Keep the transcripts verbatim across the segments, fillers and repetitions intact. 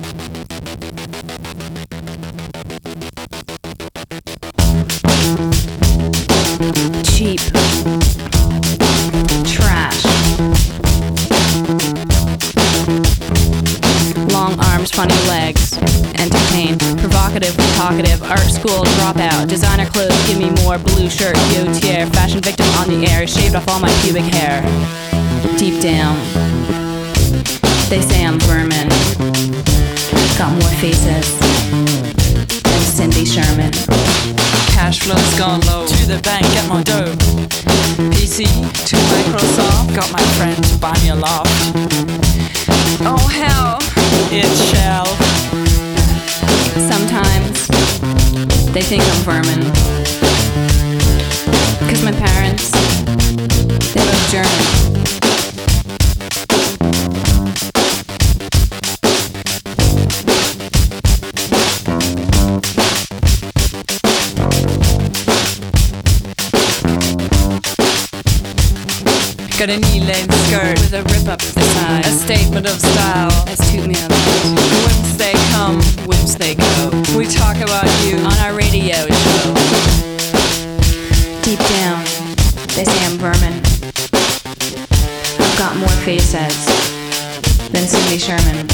Cheap. Trash. Long arms, funny legs. Entertain. Provocative, talkative. Art school dropout. Designer clothes, give me more. Blue shirt, Gautier. Fashion victim on the air. Shaved off all my pubic hair. Deep down, they say I'm vermin. Got more faces than Cindy Sherman. Cash flow's gone low. To the bank, get my dough. P C to Microsoft. Got my friend to buy me a loft. Oh hell, it shall. Sometimes they think I'm vermin. Cause my parents, they're both German. Got a knee-length skirt With a rip up the side. a statement of style. As toot me up. Whence they come, Whoops, they go. we talk about you On our radio show. Deep down, they say I'm vermin. I've got more faces than Cindy Sherman.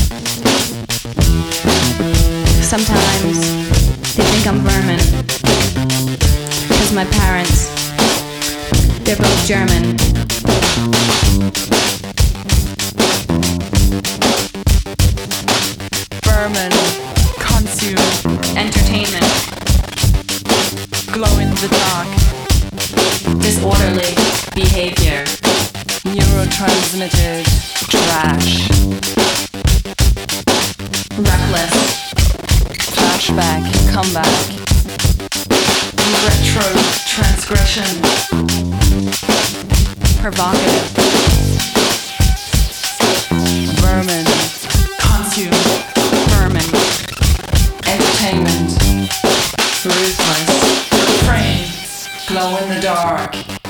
Sometimes they think I'm vermin. Cause my parents, they're both German. vermin, consume, Entertainment, glow in the dark, disorderly behavior, neurotransmitted trash, reckless, flashback, comeback, retro transgression, provocative, vermin, consume, vermin, entertainment, ruthless, refrain, glow in the dark.